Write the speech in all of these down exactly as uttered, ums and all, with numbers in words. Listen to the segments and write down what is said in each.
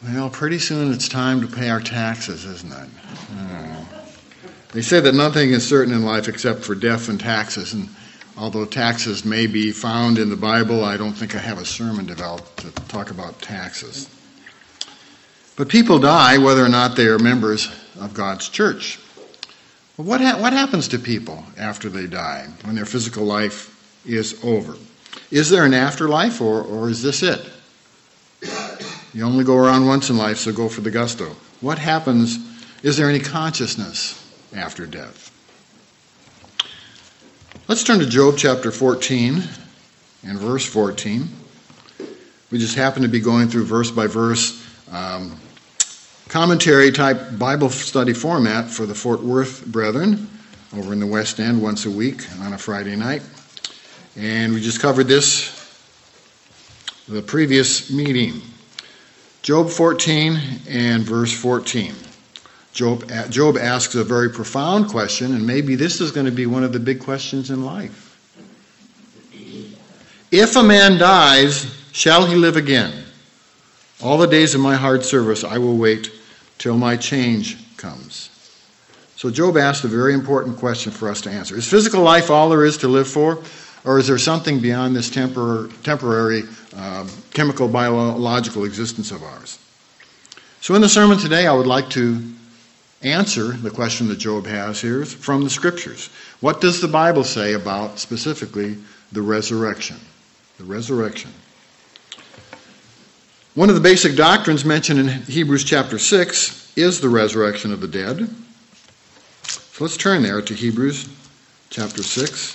Well, pretty soon it's time to pay our taxes, isn't it? Oh. They say that nothing is certain in life except for death and taxes, and although taxes may be found in the Bible, I don't think I have a sermon developed to talk about taxes. But people die whether or not they are members of God's church. Well, what ha- what happens to people after they die, when their physical life is over? Is there an afterlife, or, or is this it? You only go around once in life, so go for the gusto. What happens? Is there any consciousness after death? Let's turn to Job chapter fourteen and verse fourteen. We just happen to be going through verse by verse um, commentary type Bible study format for the Fort Worth brethren over in the West End once a week on a Friday night. And we just covered this the previous meeting. Job fourteen and verse fourteen. Job, Job asks a very profound question, and maybe this is going to be one of the big questions in life. If a man dies, shall he live again? All the days of my hard service I will wait till my change comes. So Job asked a very important question for us to answer. Is physical life all there is to live for? Or is there something beyond this tempor- temporary uh, chemical biological existence of ours? So in the sermon today, I would like to answer the question that Job has here from the Scriptures. What does the Bible say about specifically the resurrection? The resurrection. One of the basic doctrines mentioned in Hebrews chapter six is the resurrection of the dead. So let's turn there to Hebrews chapter six.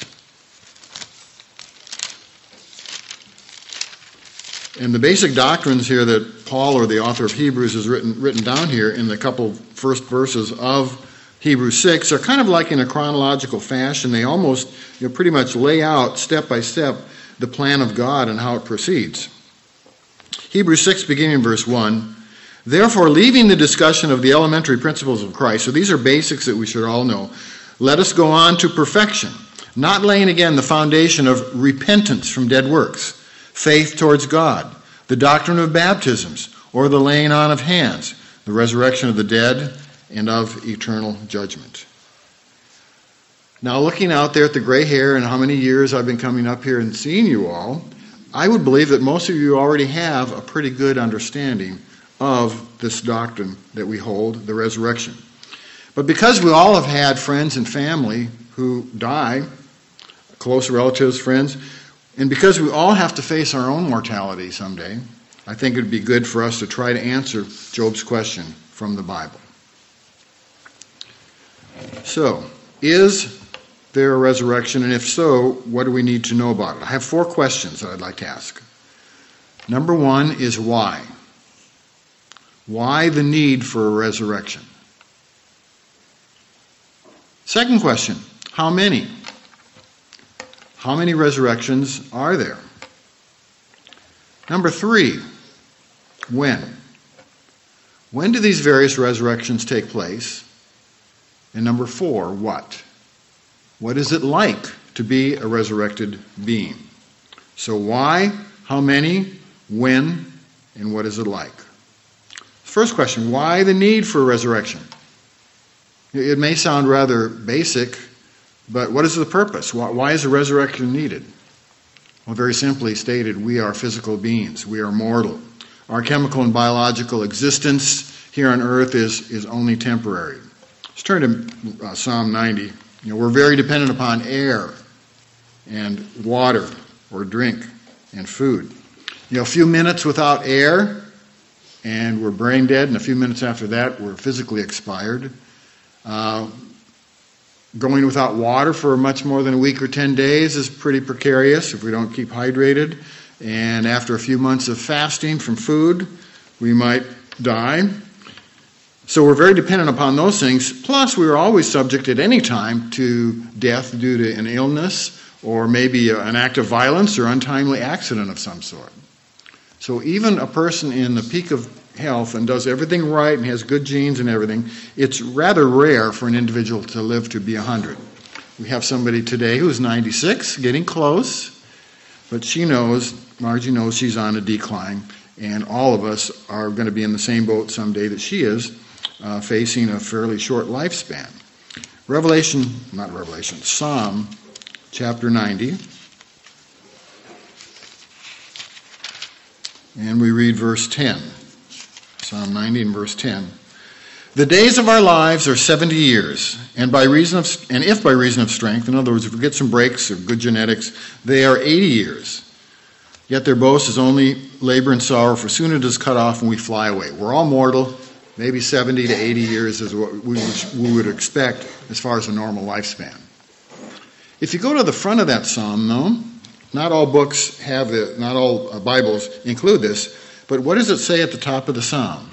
And the basic doctrines here that Paul, or the author of Hebrews, has written written down here in the couple first verses of Hebrews six are kind of like in a chronological fashion. They almost, you know, pretty much lay out step by step the plan of God and how it proceeds. Hebrews six, beginning in verse one, therefore, leaving the discussion of the elementary principles of Christ, so these are basics that we should all know, let us go on to perfection, not laying again the foundation of repentance from dead works, faith towards God, the doctrine of baptisms, or the laying on of hands, the resurrection of the dead, and of eternal judgment. Now, looking out there at the gray hair and how many years I've been coming up here and seeing you all, I would believe that most of you already have a pretty good understanding of this doctrine that we hold, the resurrection. But because we all have had friends and family who die, close relatives, friends, and because we all have to face our own mortality someday, I think it would be good for us to try to answer Job's question from the Bible. So, is there a resurrection? And if so, what do we need to know about it? I have four questions that I'd like to ask. Number one is why? Why the need for a resurrection? Second question, how many? How many resurrections are there? Number three, when? When do these various resurrections take place? And number four, what? What is it like to be a resurrected being? So why, how many, when, and what is it like? First question, why the need for a resurrection? It may sound rather basic, but what is the purpose? Why is a resurrection needed? Well, very simply stated, we are physical beings. We are mortal. Our chemical and biological existence here on earth is, is only temporary. Let's turn to uh, Psalm ninety. You know, we're very dependent upon air and water or drink and food. You know, a few minutes without air and we're brain dead, and a few minutes after that we're physically expired. Uh, Going without water for much more than a week or ten days is pretty precarious if we don't keep hydrated. And after a few months of fasting from food, we might die. So we're very dependent upon those things. Plus, we are always subject at any time to death due to an illness or maybe an act of violence or untimely accident of some sort. So even a person in the peak of health and does everything right and has good genes and everything, it's rather rare for an individual to live to be one hundred. We have somebody today who's ninety-six, getting close, but she knows, Margie knows she's on a decline, And all of us are going to be in the same boat someday that she is, uh, facing a fairly short lifespan. Revelation, not Revelation, Psalm chapter ninety. And we read verse ten. Psalm ninety and verse ten. The days of our lives are seventy years, and by reason of, and if by reason of strength, in other words, if we get some breaks or good genetics, they are eighty years. Yet their boast is only labor and sorrow, for soon it is cut off and we fly away. We're all mortal. Maybe seventy to eighty years is what we would, we would expect as far as a normal lifespan. If you go to the front of that psalm, though, not all books have it, not all uh, Bibles include this, but what does it say at the top of the psalm?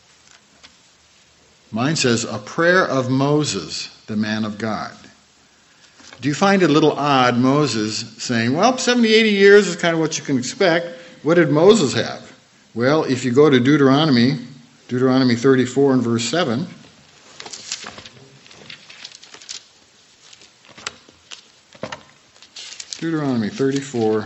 Mine says, a prayer of Moses, the man of God. Do you find it a little odd, Moses saying, well, seventy, eighty years is kind of what you can expect. What did Moses have? Well, if you go to Deuteronomy, Deuteronomy thirty-four and verse seven, Deuteronomy thirty-four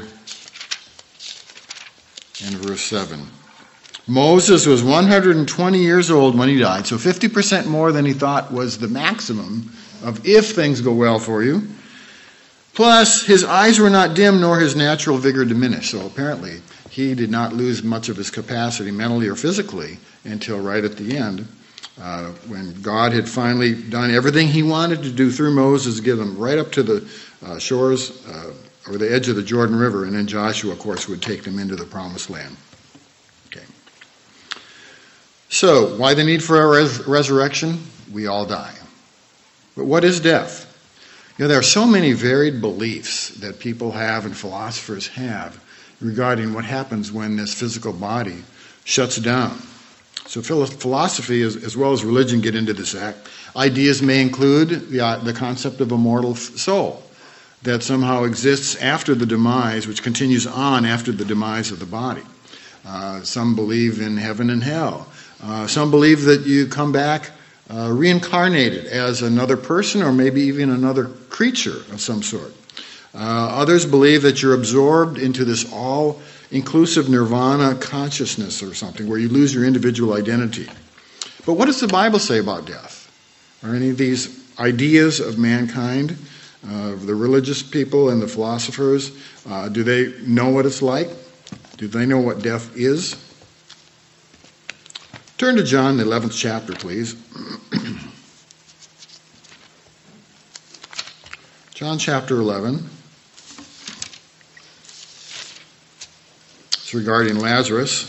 and verse seven. Moses was one hundred twenty years old when he died, so fifty percent more than he thought was the maximum of if things go well for you. Plus, his eyes were not dim, nor his natural vigor diminished. So apparently, he did not lose much of his capacity mentally or physically until right at the end, uh, when God had finally done everything he wanted to do through Moses, get them right up to the uh, shores uh, or the edge of the Jordan River, and then Joshua, of course, would take them into the promised land. Okay. So, why the need for a res- resurrection? We all die. But what is death? You know, there are so many varied beliefs that people have and philosophers have regarding what happens when this physical body shuts down. So philosophy as, as well as religion get into this act. Ideas may include the, uh, the concept of a mortal soul that somehow exists after the demise, which continues on after the demise of the body. Uh, some believe in heaven and hell. Uh, some believe that you come back Uh, reincarnated as another person or maybe even another creature of some sort. Uh, others believe that you're absorbed into this all-inclusive nirvana consciousness or something where you lose your individual identity. But what does the Bible say about death? Are any of these ideas of mankind, uh, the religious people and the philosophers, uh, do they know what it's like? Do they know what death is? Turn to John, the eleventh chapter, please. John chapter eleven. It's regarding Lazarus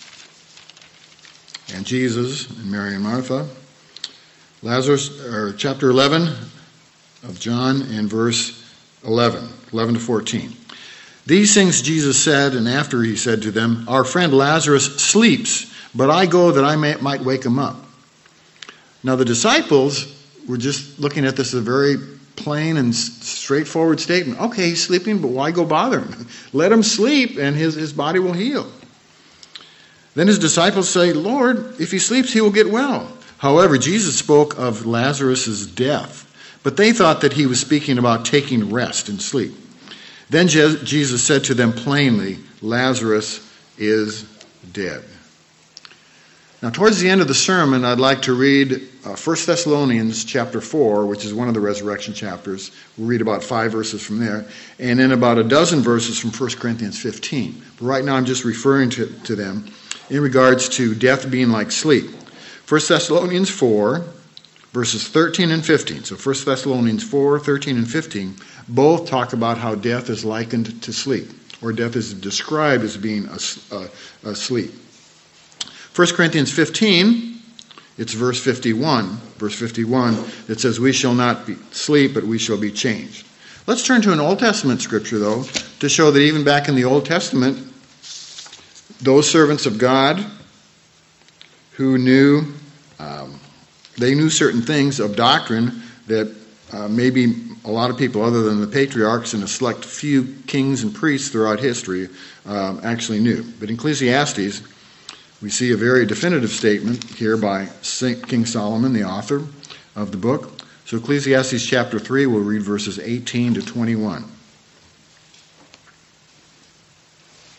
and Jesus and Mary and Martha. Lazarus, or chapter eleven of John and verse eleven, eleven to fourteen. These things Jesus said, and after he said to them, our friend Lazarus sleeps, but I go that I may, might wake him up. Now the disciples were just looking at this as a very plain and straightforward statement. Okay, he's sleeping, but why go bother him? Let him sleep and his, his body will heal. Then his disciples say, Lord, if he sleeps, he will get well. However, Jesus spoke of Lazarus' death, but they thought that he was speaking about taking rest and sleep. Then Je- Jesus said to them plainly, Lazarus is dead. Now, towards the end of the sermon, I'd like to read uh, First Thessalonians chapter four, which is one of the resurrection chapters. We'll read about five verses from there, and then about a dozen verses from First Corinthians fifteen. But right now I'm just referring to, to them in regards to death being like sleep. First Thessalonians four, verses thirteen and fifteen. So First Thessalonians four, thirteen and fifteen, both talk about how death is likened to sleep, or death is described as being asleep. First Corinthians fifteen, it's verse fifty-one. Verse fifty-one, it says, we shall not be sleep, but we shall be changed. Let's turn to an Old Testament scripture, though, to show that even back in the Old Testament, those servants of God who knew, um, they knew certain things of doctrine that uh, maybe a lot of people other than the patriarchs and a select few kings and priests throughout history um, actually knew. But in Ecclesiastes, we see a very definitive statement here by Saint King Solomon, the author of the book. So Ecclesiastes chapter three, we'll read verses eighteen to twenty-one.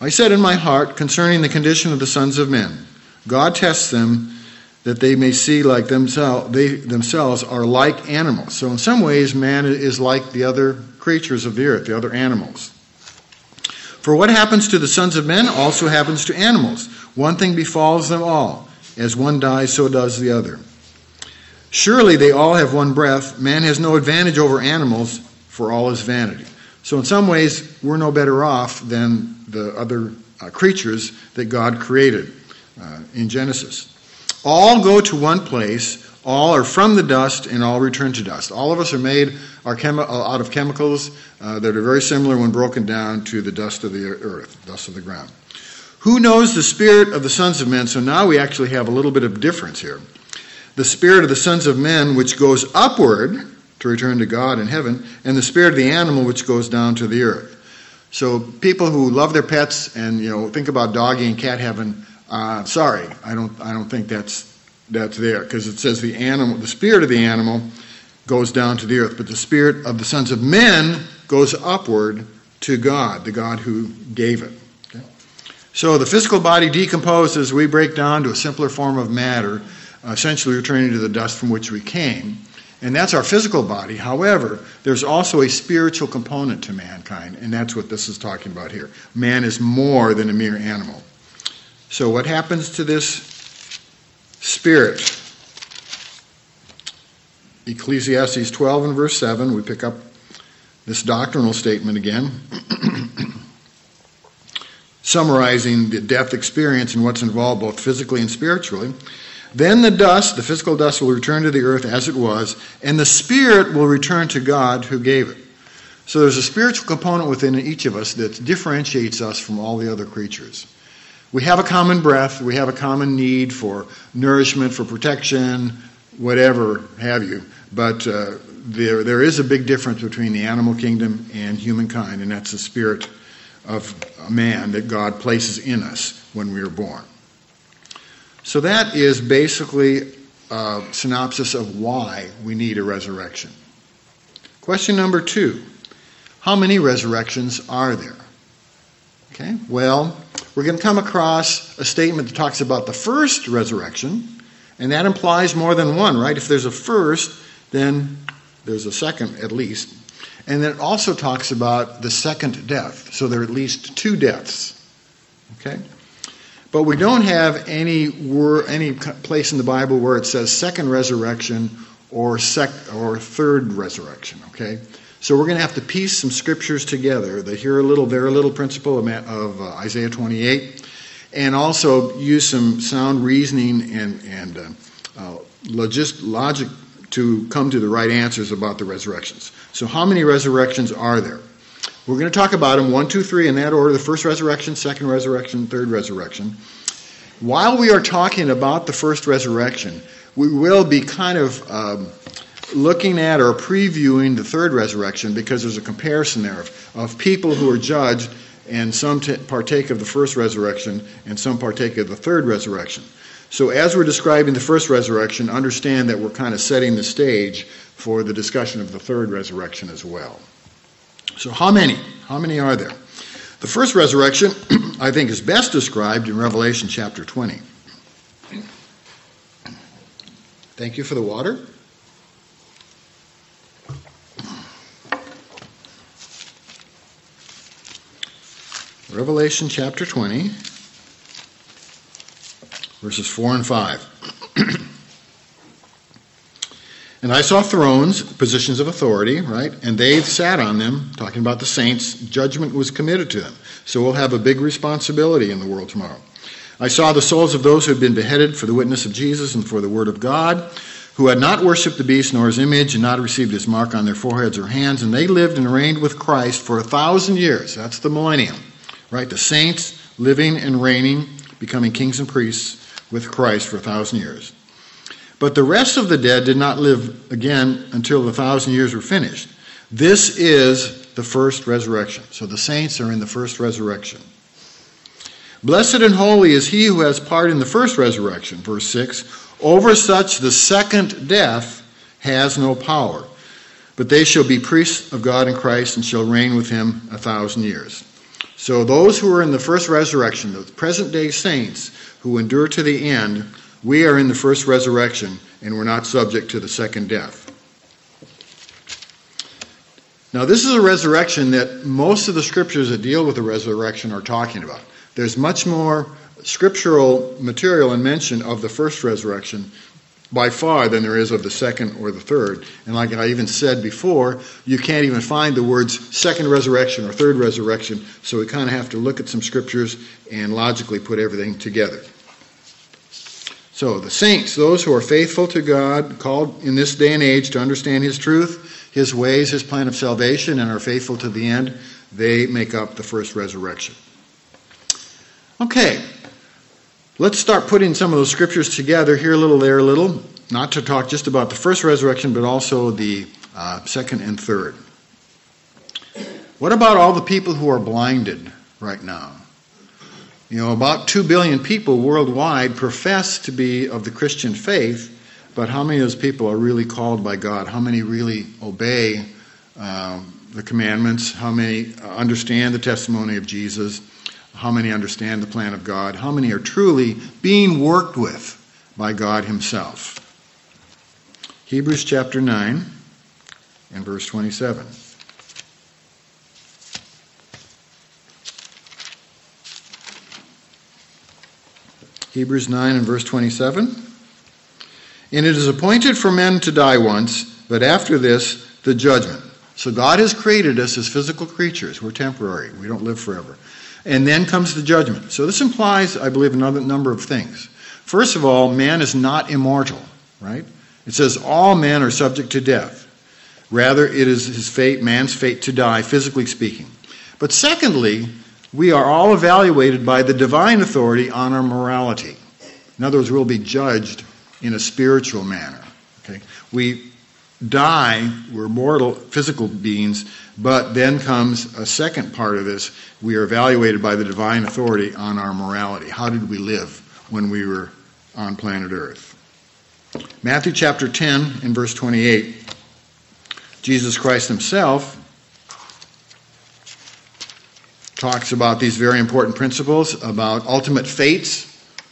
I said in my heart concerning the condition of the sons of men, God tests them that they may see like themselves, they themselves are like animals. So in some ways, man is like the other creatures of the earth, the other animals. For what happens to the sons of men also happens to animals. One thing befalls them all. As one dies, so does the other. Surely they all have one breath. Man has no advantage over animals, for all is vanity. So in some ways, we're no better off than the other uh, creatures that God created uh, in Genesis. All go to one place. All are from the dust, and all return to dust. All of us are made are chemi- out of chemicals uh, that are very similar when broken down to the dust of the earth, dust of the ground. Who knows the spirit of the sons of men? So now we actually have a little bit of difference here. The spirit of the sons of men, which goes upward to return to God in heaven, and the spirit of the animal, which goes down to the earth. So people who love their pets and, you know, think about doggy and cat heaven, uh, sorry, I don't, I don't think that's that's there, because it says the animal, the spirit of the animal goes down to the earth, but the spirit of the sons of men goes upward to God, the God who gave it. Okay? So the physical body decomposes, we break down to a simpler form of matter, uh, essentially returning to the dust from which we came. And that's our physical body. However, there's also a spiritual component to mankind, and that's what this is talking about here. Man is more than a mere animal. So what happens to this spirit? Ecclesiastes twelve and verse seven, we pick up this doctrinal statement again, summarizing the death experience and what's involved both physically and spiritually. Then the dust, the physical dust, will return to the earth as it was, and the spirit will return to God who gave it. So there's a spiritual component within each of us that differentiates us from all the other creatures. We have a common breath, we have a common need for nourishment, for protection, whatever have you, but uh, there there is a big difference between the animal kingdom and humankind, and that's the spirit of man that God places in us when we are born. So that is basically a synopsis of why we need a resurrection. Question number two, how many resurrections are there? Okay, well, we're going to come across a statement that talks about the first resurrection, and that implies more than one, right? If there's a first, then there's a second at least. And then it also talks about the second death, so there are at least two deaths. Okay? But we don't have any word, any place in the Bible where it says second resurrection or sec, or third resurrection, okay? So we're going to have to piece some scriptures together, the here a little, there a little principle of, of uh, Isaiah twenty-eight, and also use some sound reasoning and, and uh, uh, logist, logic to come to the right answers about the resurrections. So how many resurrections are there? We're going to talk about them, one, two, three, in that order, the first resurrection, second resurrection, third resurrection. While we are talking about the first resurrection, we will be kind of um, looking at or previewing the third resurrection, because there's a comparison there of, of people who are judged, and some t- partake of the first resurrection, and some partake of the third resurrection. So as we're describing the first resurrection, understand that we're kind of setting the stage for the discussion of the third resurrection as well. So how many? How many are there? The first resurrection, I think, is best described in Revelation chapter twenty. Thank you for the water. Revelation chapter twenty, verses four and five. And I saw thrones, positions of authority, right? And they sat on them, talking about the saints. Judgment was committed to them. So we'll have a big responsibility in the world tomorrow. I saw the souls of those who had been beheaded for the witness of Jesus and for the word of God, who had not worshipped the beast nor his image and not received his mark on their foreheads or hands. And they lived and reigned with Christ for a thousand years. That's the millennium, right? The saints living and reigning, becoming kings and priests with Christ for a thousand years. But the rest of the dead did not live again until the thousand years were finished. This is the first resurrection. So the saints are in the first resurrection. Blessed and holy is he who has part in the first resurrection. Verse six. Over such the second death has no power, but they shall be priests of God in Christ and shall reign with him a thousand years. So those who are in the first resurrection, the present-day saints who endure to the end, we are in the first resurrection, and we're not subject to the second death. Now, this is a resurrection that most of the scriptures that deal with the resurrection are talking about. There's much more scriptural material and mention of the first resurrection by far than there is of the second or the third. And like I even said before, you can't even find the words second resurrection or third resurrection, so we kind of have to look at some scriptures and logically put everything together. So the saints, those who are faithful to God, called in this day and age to understand His truth, His ways, His plan of salvation, and are faithful to the end, they make up the first resurrection. Okay, let's start putting some of those scriptures together, here a little, there a little, not to talk just about the first resurrection, but also the uh, second and third. What about all the people who are blinded right now? You know, about two billion people worldwide profess to be of the Christian faith, but how many of those people are really called by God? How many really obey uh, the commandments? How many understand the testimony of Jesus? How many understand the plan of God? How many are truly being worked with by God Himself? Hebrews chapter nine and verse twenty-seven. Hebrews nine and verse twenty-seven. And it is appointed for men to die once, but after this, the judgment. So God has created us as physical creatures. We're temporary. We don't live forever. And then comes the judgment. So this implies, I believe, another number of things. First of all, man is not immortal, right? It says all men are subject to death. Rather, it is his fate, man's fate to die, physically speaking. But secondly, we are all evaluated by the divine authority on our morality. In other words, we'll be judged in a spiritual manner. Okay? We die, we're mortal physical beings, but then comes a second part of this. We are evaluated by the divine authority on our morality. How did we live when we were on planet Earth? Matthew chapter ten and verse twenty-eight. Jesus Christ Himself talks about these very important principles about ultimate fates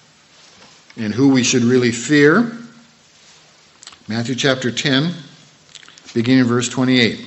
and who we should really fear. Matthew chapter ten, beginning in verse twenty-eight.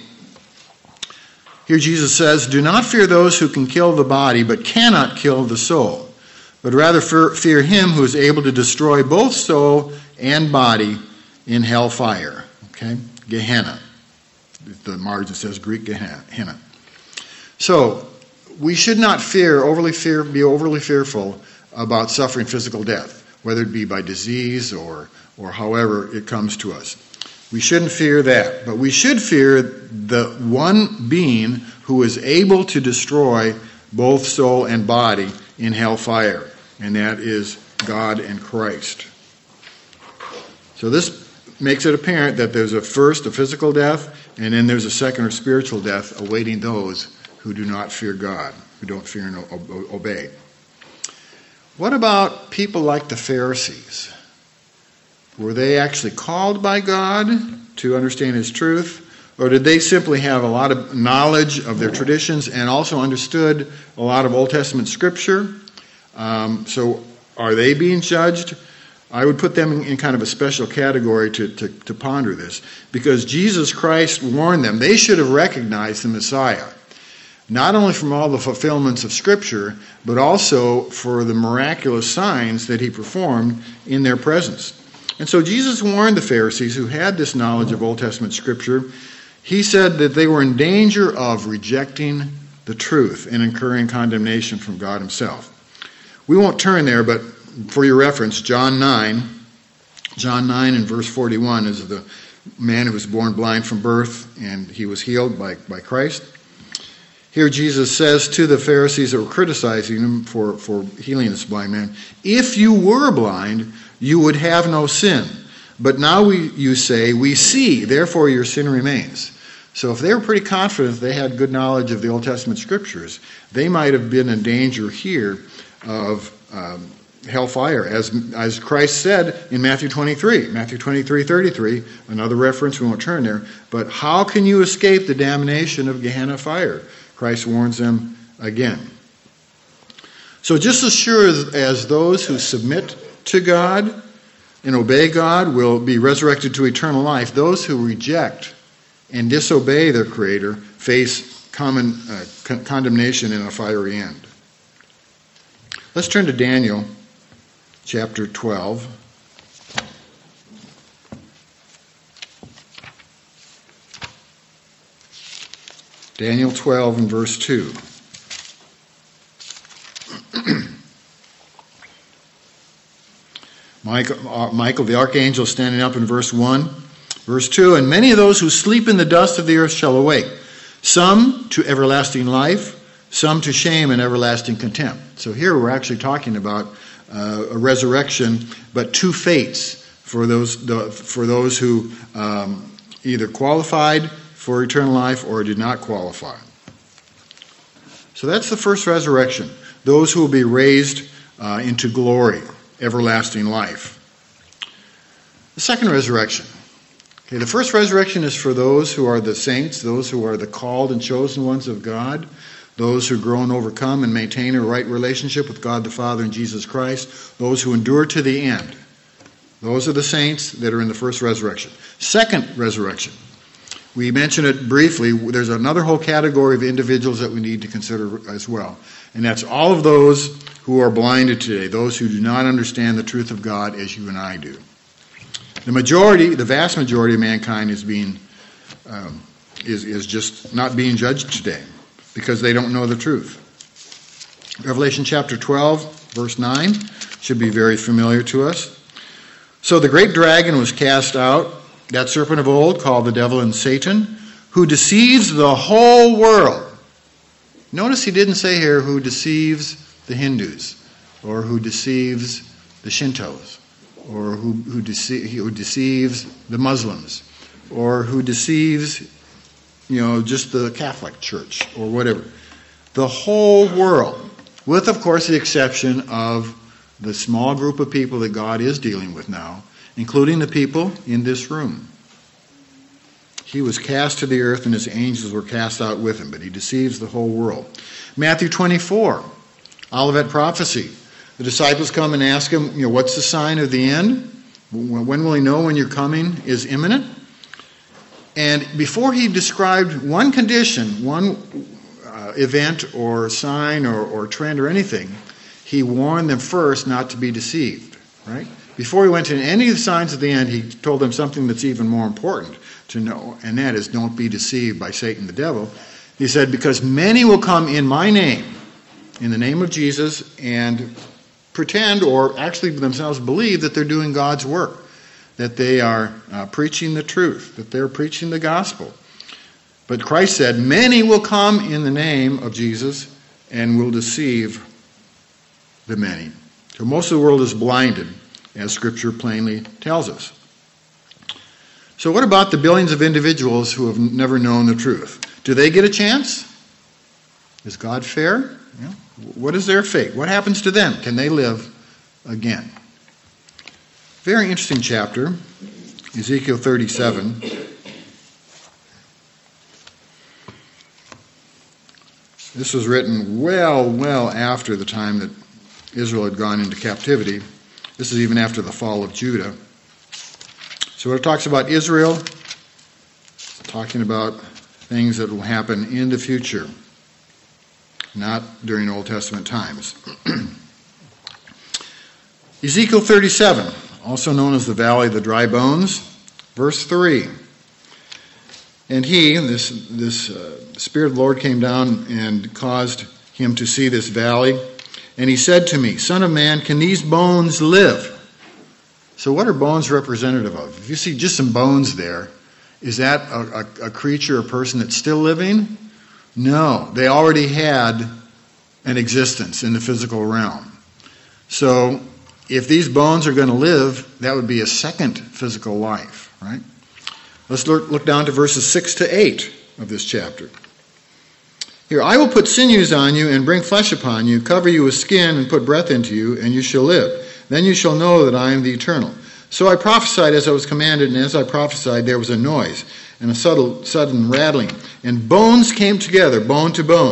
Here Jesus says, "Do not fear those who can kill the body, but cannot kill the soul, but rather fear Him who is able to destroy both soul and body in hell fire." Okay? Gehenna. The margin says Greek Gehenna. So, we should not fear, overly fear, be overly fearful about suffering physical death, whether it be by disease or, or however it comes to us. We shouldn't fear that, but we should fear the one being who is able to destroy both soul and body in hellfire, and that is God and Christ. So this makes it apparent that there's a first, a physical death, and then there's a second or spiritual death awaiting those who do not fear God, who don't fear and obey. What about people like the Pharisees? Were they actually called by God to understand His truth? Or did they simply have a lot of knowledge of their traditions and also understood a lot of Old Testament scripture? Um, so are they being judged? I would put them in, in kind of a special category to, to, to ponder this, because Jesus Christ warned them. They should have recognized the Messiah, not only from all the fulfillments of Scripture, but also for the miraculous signs that He performed in their presence. And so Jesus warned the Pharisees who had this knowledge of Old Testament Scripture. He said that they were in danger of rejecting the truth and incurring condemnation from God Himself. We won't turn there, but for your reference, John nine, John nine and verse forty-one is the man who was born blind from birth, and he was healed by, by Christ. Here Jesus says to the Pharisees that were criticizing Him for, for healing this blind man, "If you were blind, you would have no sin. But now we, you say, we see, therefore your sin remains." So if they were pretty confident they had good knowledge of the Old Testament Scriptures, they might have been in danger here of um, hellfire, as, as Christ said in Matthew twenty-three. Matthew twenty-three thirty-three, another reference, we won't turn there. But how can you escape the damnation of Gehenna fire? Christ warns them again. So just as sure as, as those who submit to God and obey God will be resurrected to eternal life, those who reject and disobey their Creator face common uh, con- condemnation and a fiery end. Let's turn to Daniel chapter twelve. Daniel twelve and verse two. Michael, uh, Michael the archangel standing up in verse one. Verse two, and many of those who sleep in the dust of the earth shall awake, some to everlasting life, some to shame and everlasting contempt. So here we're actually talking about uh, a resurrection, but two fates for those the, for those who um, either qualified for eternal life or did not qualify. So that's the first resurrection, those who will be raised uh, into glory, everlasting life. The second resurrection. Okay, the first resurrection is for those who are the saints, those who are the called and chosen ones of God, those who grow and overcome and maintain a right relationship with God the Father and Jesus Christ, those who endure to the end. Those are the saints that are in the first resurrection. Second resurrection. We mentioned it briefly. There's another whole category of individuals that we need to consider as well. And that's all of those who are blinded today, those who do not understand the truth of God as you and I do. The majority, the vast majority of mankind is being, um, is, is just not being judged today because they don't know the truth. Revelation chapter twelve, verse nine, should be very familiar to us. So the great dragon was cast out, that serpent of old called the devil and Satan, who deceives the whole world. Notice he didn't say here who deceives the Hindus or who deceives the Shintos or who, who, dece- who deceives the Muslims or who deceives, you know, just the Catholic Church or whatever. The whole world, with, of course, the exception of the small group of people that God is dealing with now, including the people in this room. He was cast to the earth and his angels were cast out with him, but he deceives the whole world. Matthew twenty-four, Olivet prophecy. The disciples come and ask him, you know, what's the sign of the end? When will he know when your coming is imminent? And before he described one condition, one uh, event or sign or, or trend or anything, he warned them first not to be deceived, right? Before he went to any of the signs of the end, he told them something that's even more important to know, and that is don't be deceived by Satan the devil. He said, because many will come in my name, in the name of Jesus, and pretend or actually themselves believe that they're doing God's work, that they are uh, preaching the truth, that they're preaching the gospel. But Christ said, many will come in the name of Jesus and will deceive the many. So most of the world is blinded, as Scripture plainly tells us. So what about the billions of individuals who have never known the truth? Do they get a chance? Is God fair? Yeah. What is their fate? What happens to them? Can they live again? Very interesting chapter, Ezekiel thirty-seven. This was written well, well after the time that Israel had gone into captivity. This is even after the fall of Judah. So it talks about Israel, talking about things that will happen in the future, not during Old Testament times. Ezekiel thirty-seven, also known as the Valley of the Dry Bones, verse three. And he, this, this uh, Spirit of the Lord came down and caused him to see this valley. And he said to me, Son of man, can these bones live? So what are bones representative of? If you see just some bones there, is that a, a, a creature, a person that's still living? No, they already had an existence in the physical realm. So if these bones are going to live, that would be a second physical life, right? Let's look, look down to verses six to eight of this chapter. Here, I will put sinews on you and bring flesh upon you, cover you with skin and put breath into you, and you shall live. Then you shall know that I am the Eternal. So I prophesied as I was commanded, and as I prophesied there was a noise and a subtle, sudden rattling. And bones came together, bone to bone.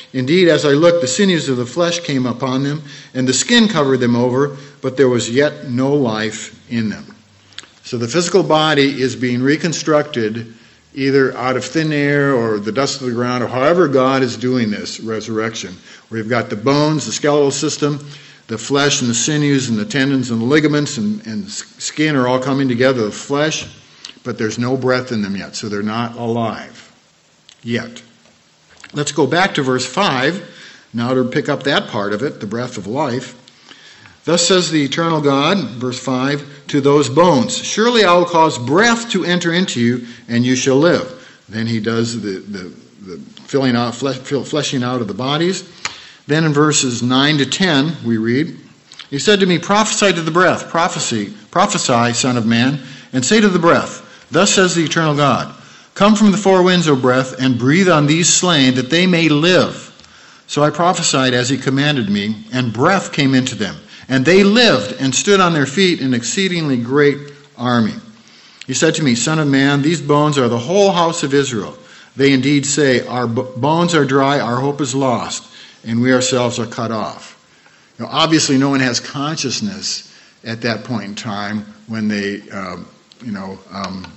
Indeed, as I looked, the sinews of the flesh came upon them, and the skin covered them over, but there was yet no life in them. So the physical body is being reconstructed either out of thin air or the dust of the ground, or however God is doing this resurrection. We've got the bones, the skeletal system, the flesh and the sinews and the tendons and the ligaments and, and skin are all coming together, the flesh, but there's no breath in them yet, so they're not alive yet. Let's go back to verse five, now to pick up that part of it, the breath of life. Thus says the eternal God, verse five, to those bones, surely I will cause breath to enter into you, and you shall live. Then he does the, the, the filling out, flesh, fleshing out of the bodies. Then in verses nine to ten, we read, he said to me, prophesy to the breath, prophecy, prophesy, son of man, and say to the breath, thus says the eternal God, come from the four winds, O breath, and breathe on these slain, that they may live. So I prophesied as he commanded me, and breath came into them. And they lived and stood on their feet, an exceedingly great army. He said to me, son of man, these bones are the whole house of Israel. They indeed say, our bones are dry, our hope is lost, and we ourselves are cut off. Now, obviously, no one has consciousness at that point in time when they, uh, you know, um,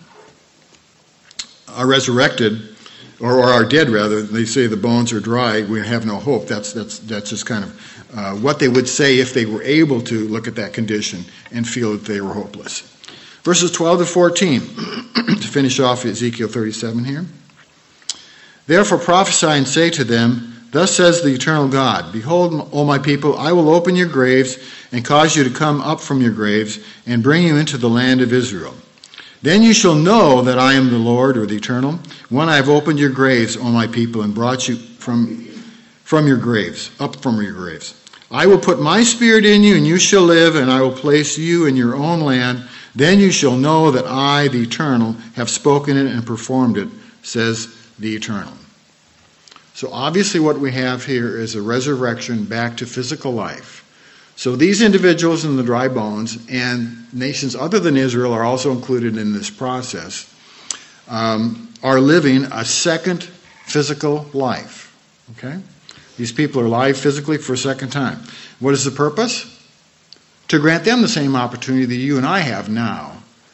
are resurrected, or, or are dead rather. They say the bones are dry, we have no hope. That's that's that's just kind of uh, what they would say if they were able to look at that condition and feel that they were hopeless. Verses twelve to fourteen, to finish off Ezekiel thirty-seven here. Therefore prophesy and say to them, thus says the eternal God, behold, O my people, I will open your graves and cause you to come up from your graves and bring you into the land of Israel. Then you shall know that I am the Lord, or the Eternal, when I have opened your graves, O my people, and brought you from, from your graves, up from your graves. I will put my spirit in you, and you shall live, and I will place you in your own land. Then you shall know that I, the Eternal, have spoken it and performed it, says the Eternal. So obviously what we have here is a resurrection back to physical life. So these individuals in the dry bones and nations other than Israel are also included in this process, um, are living a second physical life. Okay? These people are alive physically for a second time. What is the purpose? To grant them the same opportunity that you and I have now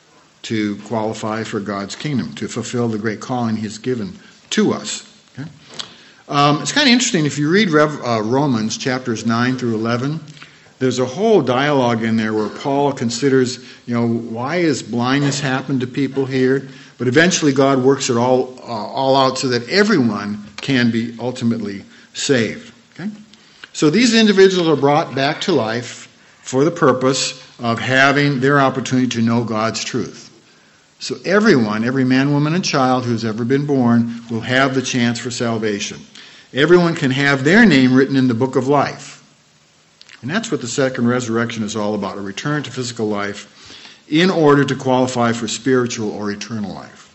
to qualify for God's kingdom, to fulfill the great calling He's given to us. Okay? Um, it's kind of interesting if you read Rev, uh, Romans chapters nine through eleven. There's a whole dialogue in there where Paul considers, you know, why has blindness happened to people here? But eventually God works it all uh, all out so that everyone can be ultimately saved. Okay? So these individuals are brought back to life for the purpose of having their opportunity to know God's truth. So everyone, every man, woman, and child who's ever been born will have the chance for salvation. Everyone can have their name written in the book of life. And that's what the second resurrection is all about, a return to physical life in order to qualify for spiritual or eternal life.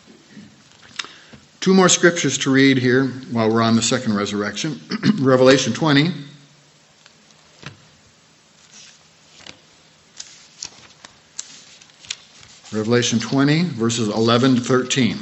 Two more scriptures to read here while we're on the second resurrection. Revelation twenty. Revelation twenty, verses eleven to thirteen.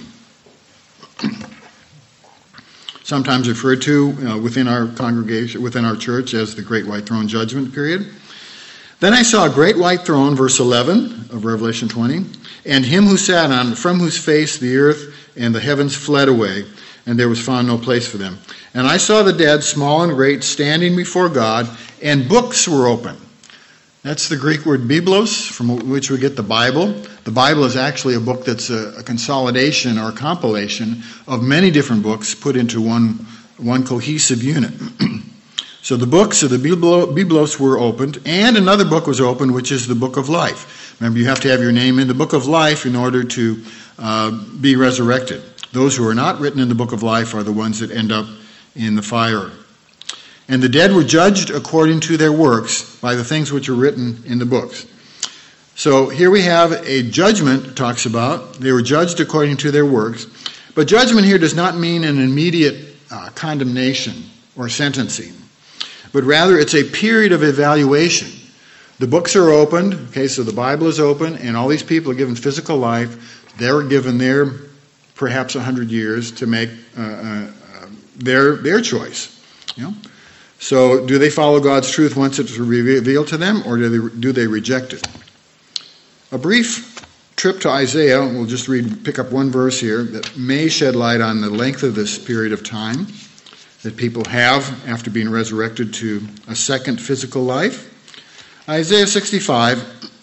Sometimes referred to uh, within our congregation, within our church, as the Great White Throne Judgment period. Then I saw a great white throne, verse eleven of Revelation twenty, and him who sat on it, from whose face the earth and the heavens fled away, and there was found no place for them. And I saw the dead, small and great, standing before God, and books were open. That's the Greek word biblos, from which we get the Bible. The Bible is actually a book that's a, a consolidation or a compilation of many different books put into one, one cohesive unit. So the books of the biblos were opened, and another book was opened, which is the book of life. Remember, you have to have your name in the book of life in order to uh, be resurrected. Those who are not written in the book of life are the ones that end up in the fire. And the dead were judged according to their works by the things which are written in the books. So here we have a judgment, it talks about. They were judged according to their works. But judgment here does not mean an immediate uh, condemnation or sentencing, but rather it's a period of evaluation. The books are opened, okay, so the Bible is open, and all these people are given physical life. They're given their, perhaps a hundred years to make uh, uh, their, their choice. You know? So do they follow God's truth once it's revealed to them, or do they, do they reject it? A brief trip to Isaiah, we'll just read, pick up one verse here that may shed light on the length of this period of time that people have after being resurrected to a second physical life. Isaiah sixty-five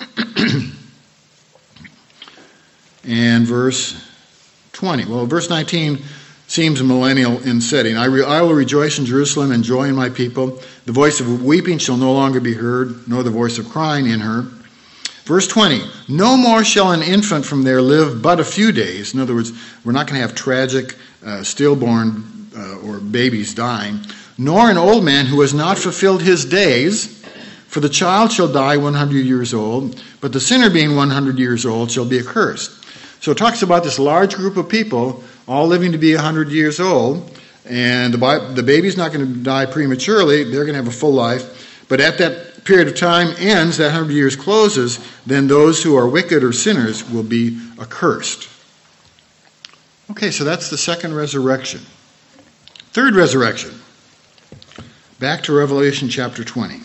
and verse twenty. Well, verse nineteen seems millennial in setting. I, re- I will rejoice in Jerusalem and joy in my people. The voice of weeping shall no longer be heard, nor the voice of crying in her. Verse twenty, no more shall an infant from there live but a few days. In other words, we're not going to have tragic uh, stillborn uh, or babies dying, nor an old man who has not fulfilled his days. For the child shall die one hundred years old, but the sinner being one hundred years old shall be accursed. So it talks about this large group of people all living to be one hundred years old, and the, the baby's not going to die prematurely. They're going to have a full life. But at that period of time ends, that one hundred years closes, then those who are wicked or sinners will be accursed. Okay, so that's the second resurrection. Third resurrection. Back to Revelation chapter twenty.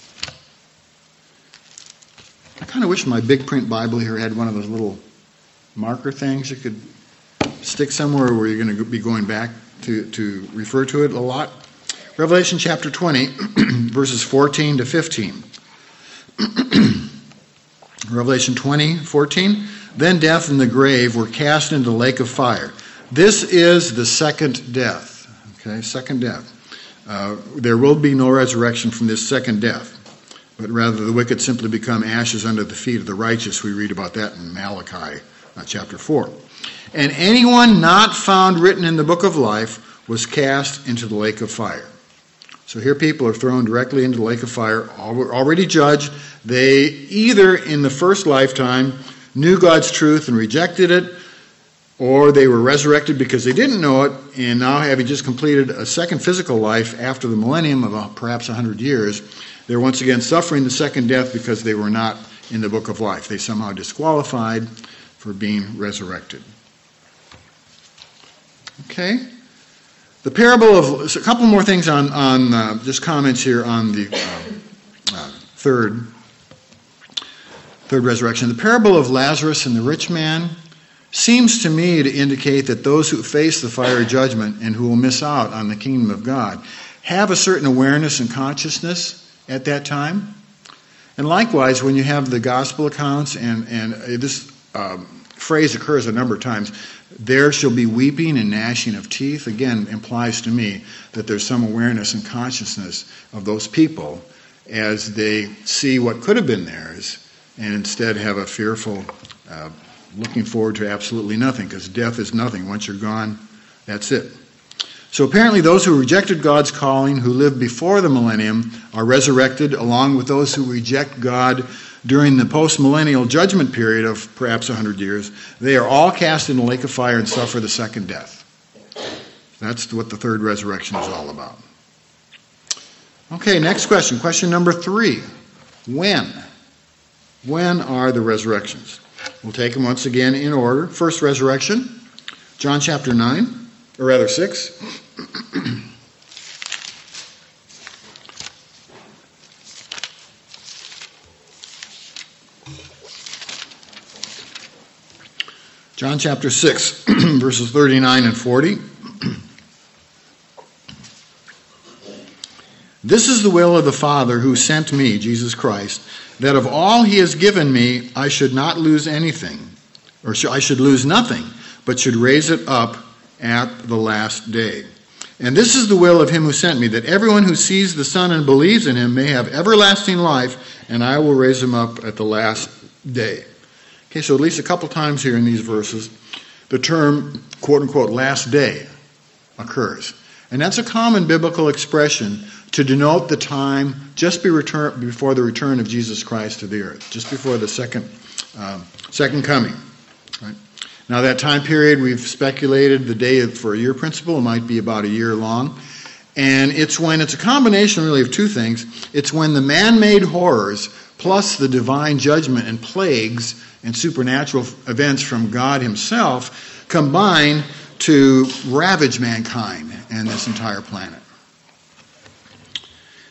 I kind of wish my big print Bible here had one of those little marker things you could stick somewhere where you're going to be going back to, to refer to it a lot. Revelation chapter twenty, verses fourteen to fifteen. Revelation twenty, fourteen. Then death and the grave were cast into the lake of fire. This is the second death. Okay, second death. Uh, there will be no resurrection from this second death, but rather the wicked simply become ashes under the feet of the righteous. We read about that in Malachi uh, chapter four. And anyone not found written in the book of life was cast into the lake of fire. So here people are thrown directly into the lake of fire, already judged. They either in the first lifetime knew God's truth and rejected it, or they were resurrected because they didn't know it, and now having just completed a second physical life after the millennium of perhaps one hundred years, they're once again suffering the second death because they were not in the book of life. They somehow disqualified for being resurrected. Okay? The parable of, a couple more things on, on uh, just comments here on the uh, uh, third, third resurrection. The parable of Lazarus and the rich man seems to me to indicate that those who face the fiery judgment and who will miss out on the kingdom of God have a certain awareness and consciousness at that time. And likewise, when you have the gospel accounts, and, and this uh, phrase occurs a number of times, there shall be weeping and gnashing of teeth, again implies to me that there's some awareness and consciousness of those people as they see what could have been theirs and instead have a fearful uh, looking forward to absolutely nothing, because death is nothing. Once you're gone, that's it. So apparently those who rejected God's calling, who lived before the millennium, are resurrected along with those who reject God during the post-millennial judgment period of perhaps one hundred years. They are all cast in the lake of fire and suffer the second death. That's what the third resurrection is all about. Okay, next question. Question number three. When? When are the resurrections? We'll take them once again in order. First resurrection, John chapter nine, or rather six. John chapter six, verses thirty-nine and forty. This is the will of the Father who sent me, Jesus Christ, that of all he has given me, I should not lose anything, or I should lose nothing, but should raise it up at the last day. And this is the will of him who sent me, that everyone who sees the Son and believes in him may have everlasting life, and I will raise him up at the last day. Okay, so at least a couple times here in these verses, the term, quote-unquote, last day occurs. And that's a common biblical expression to denote the time just be return, before the return of Jesus Christ to the earth, just before the second, um, second coming. Right? Now that time period, we've speculated the day for a year principle, it might be about a year long. And it's when, it's a combination really of two things. It's when the man-made horrors plus the divine judgment and plagues and supernatural events from God himself combine to ravage mankind and this entire planet.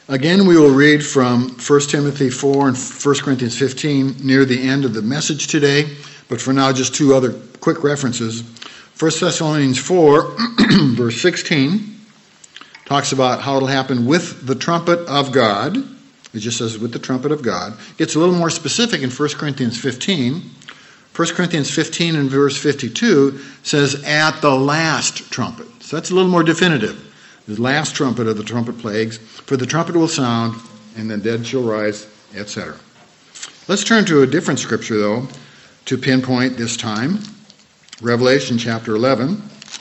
Again, we will read from First Timothy four and First Corinthians fifteen near the end of the message today, but for now just two other quick references. First Thessalonians four, verse sixteen, talks about how it'll happen with the trumpet of God. It just says with the trumpet of God. It gets a little more specific in First Corinthians fifteen. First Corinthians fifteen and verse fifty-two says at the last trumpet. So that's a little more definitive. The last trumpet of the trumpet plagues, for the trumpet will sound, and the dead shall rise, et cetera. Let's turn to a different scripture, though, to pinpoint this time. Revelation chapter eleven.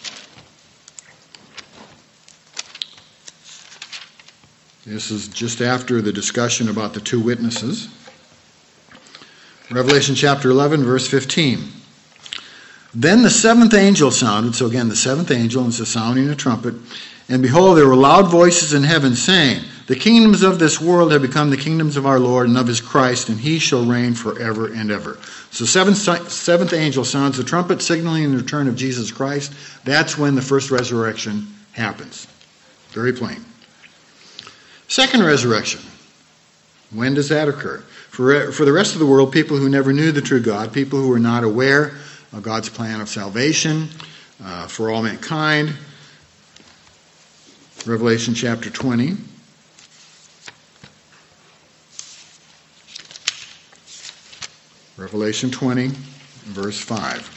This is just after the discussion about the two witnesses. Revelation chapter eleven, verse fifteen. Then the seventh angel sounded, so again, the seventh angel, and it's the sounding of a trumpet. And behold, there were loud voices in heaven saying, the kingdoms of this world have become the kingdoms of our Lord and of his Christ, and he shall reign forever and ever. So seventh, seventh angel sounds the trumpet, signaling the return of Jesus Christ. That's when the first resurrection happens. Very plain. Second resurrection. When does that occur? For, for the rest of the world, people who never knew the true God, people who were not aware of God's plan of salvation uh, for all mankind. Revelation chapter twenty. Revelation twenty, verse five.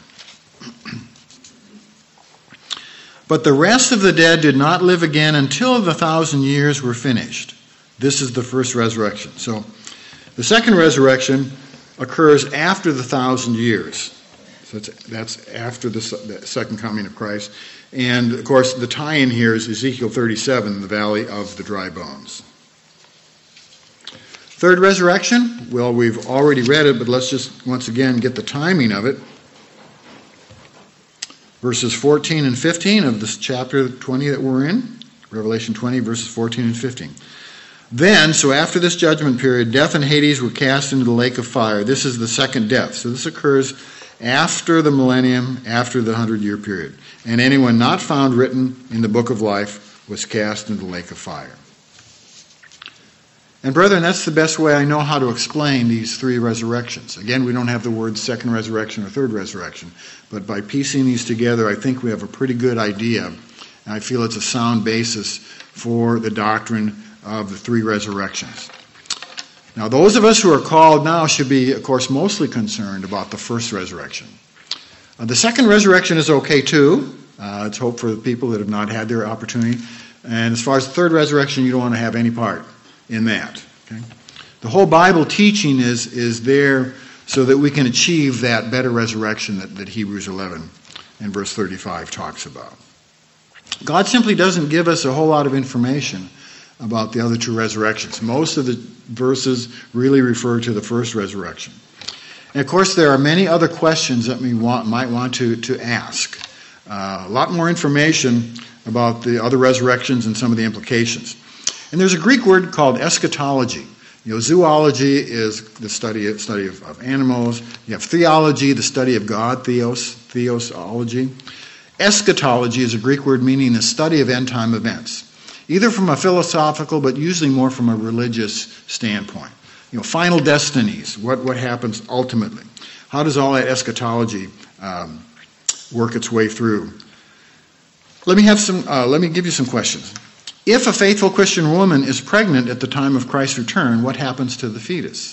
But the rest of the dead did not live again until the thousand years were finished. This is the first resurrection. So the second resurrection occurs after the thousand years. So that's, that's after the, the second coming of Christ. And, of course, the tie-in here is Ezekiel thirty-seven, the valley of the dry bones. Third resurrection, well, we've already read it, but let's just once again get the timing of it. Verses fourteen and fifteen of this chapter twenty that we're in. Revelation twenty, verses fourteen and fifteen. Then, so after this judgment period, death and Hades were cast into the lake of fire. This is the second death. So this occurs after the millennium, after the hundred-year period. And anyone not found written in the book of life was cast into the lake of fire. And brethren, that's the best way I know how to explain these three resurrections. Again, we don't have the words second resurrection or third resurrection, but by piecing these together, I think we have a pretty good idea, and I feel it's a sound basis for the doctrine of the three resurrections. Now, those of us who are called now should be, of course, mostly concerned about the first resurrection. Uh, the second resurrection is okay, too. Uh, it's hope for the people that have not had their opportunity. And as far as the third resurrection, you don't want to have any part in that. Okay? The whole Bible teaching is, is there so that we can achieve that better resurrection that, that Hebrews eleven and verse thirty-five talks about. God simply doesn't give us a whole lot of information about the other two resurrections. Most of the verses really refer to the first resurrection. And of course, there are many other questions that we want, might want to, to ask. Uh, a lot more information about the other resurrections and some of the implications. And there's a Greek word called eschatology. You know, zoology is the study, study of, of animals. You have theology, the study of God, theos, theosology. Eschatology is a Greek word meaning the study of end-time events, either from a philosophical, but usually more from a religious standpoint. You know, final destinies, what, what happens ultimately. How does all that eschatology um, work its way through? Let me have some. Uh, let me give you some questions. If a faithful Christian woman is pregnant at the time of Christ's return, what happens to the fetus?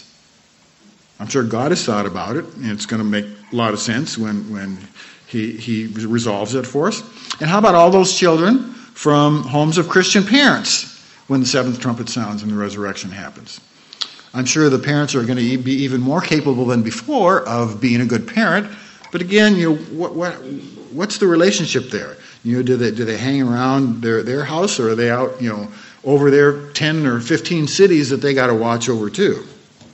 I'm sure God has thought about it, and it's going to make a lot of sense when, when he, he resolves it for us. And how about all those children from homes of Christian parents when the seventh trumpet sounds and the resurrection happens? I'm sure the parents are going to be even more capable than before of being a good parent. But again, you know, what, what what's the relationship there? You know, do they do they hang around their, their house, or are they out, you know, over their ten or fifteen cities that they got to watch over too?